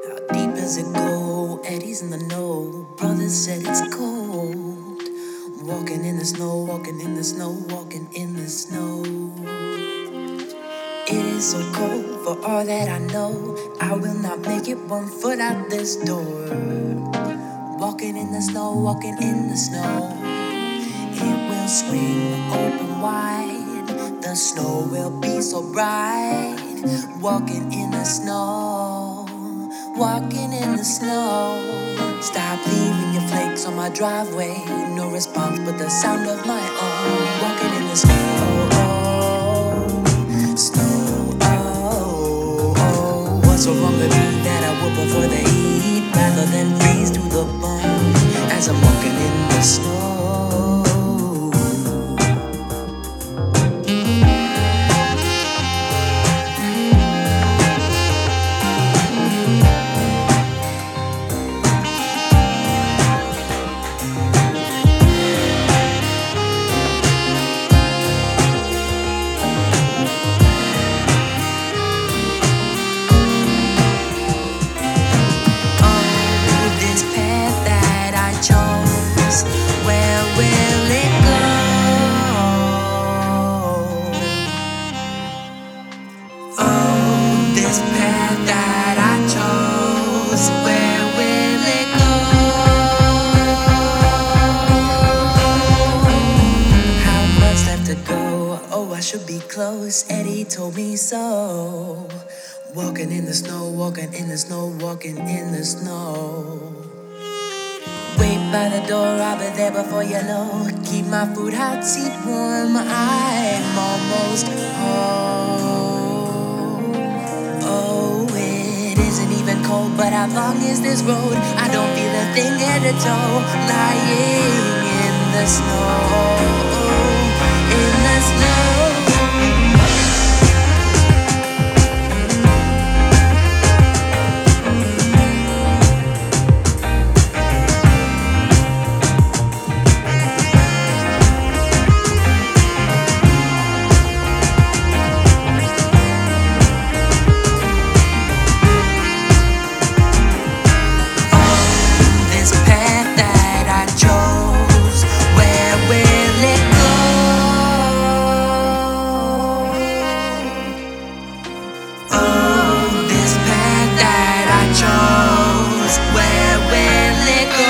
How deep does it go? Eddie's in the know. Brothers said it's cold. Walking in the snow, walking in the snow, walking in the snow. It is so cold for all that I know. I will not make it 1 foot out this door. Walking in the snow, walking in the snow. It will swing open wide. The snow will be so bright. Walking in the snow, walking in the snow. Stop leaving your flakes on my driveway. No response but the sound of my own. Walking in the snow, snow. What's so wrong with me that I would prefer the heat rather than freeze to the bone as I'm walking in the snow? This path that I chose, where will it go? Oh, this path that I chose, where will it go? How much left to go? Oh, I should be close. Eddie told me so. Walking in the snow, walking in the snow, walking in the snow. Wait by the door, I'll be there before you know. Keep my food hot, seat warm, I'm almost home. Oh, it isn't even cold, but how long is this road? I don't feel a thing head to toe. Lying in the snow, in the snow. This path that I chose, where will it go? Oh, this path that I chose, where will it go?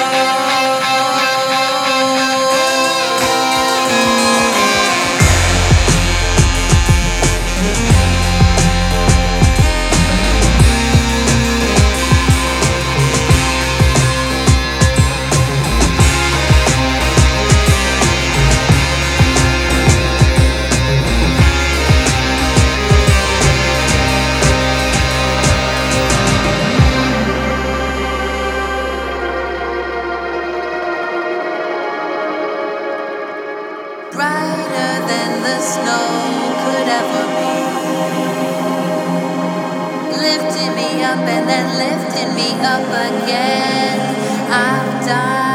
Brighter than the snow could ever be, lifting me up and then lifting me up again. I've died.